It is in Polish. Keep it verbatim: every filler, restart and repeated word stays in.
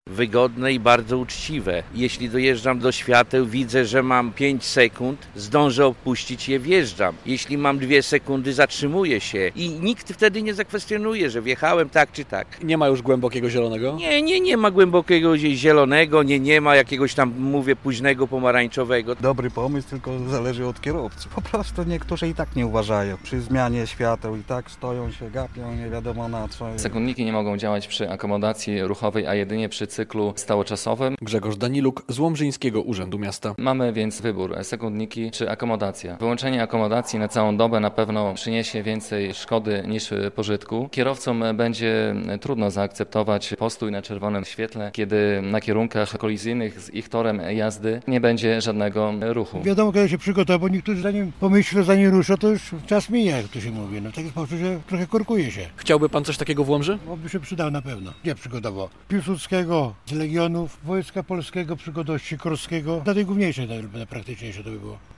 wygodne i bardzo uczciwe. Jeśli dojeżdżam do świateł, widzę, że mam pięć sekund, zdążę opuścić je, wjeżdżam. Jeśli mam dwie sekundy, zatrzymuję się i nikt wtedy nie zakwestionuje, że wjechałem tak czy tak. Nie ma już głębokiego zielonego? Nie, nie, nie ma głębokiego zielonego, nie, nie ma jakiegoś tam, mówię, późnego pomarańczowego. Dobry pomysł, tylko zależy od kierowcy. Po prostu niektórzy i tak nie uważają. Przy zmianie świateł i tak stoją się, gapią, nie wiadomo na co. Sekundniki nie mogą działać przy akomodacji ruchowej, a jedynie przy cyklu stałoczasowym. Grzegorz Daniluk z Łomżyńskiego Urzędu Miasta. Mamy więc wybór, sekundniki czy akomodacja. Wyłączenie akomodacji na całą dobę na pewno przyniesie więcej szkody niż pożytku. Kierowcom będzie trudno zaakceptować postój na czerwonym świetle, kiedy na kierunkach kolizyjnych z ich torem jazdy nie będzie żadnego ruchu. Wiadomo, kiedy się przygotować, bo niektórzy zanim pomyślą, zanim ruszą, to już czas mija, jak to się mówi. No w taki sposób, że trochę korkuje się. Chciałby pan coś takiego w Łomży? Bo by się przydał na pewno. Nie przygotował. Piłsudskiego z Legionów, Wojska Polskiego, Przygodości Korskiego. Na tej główniejszej, praktycznie to by było.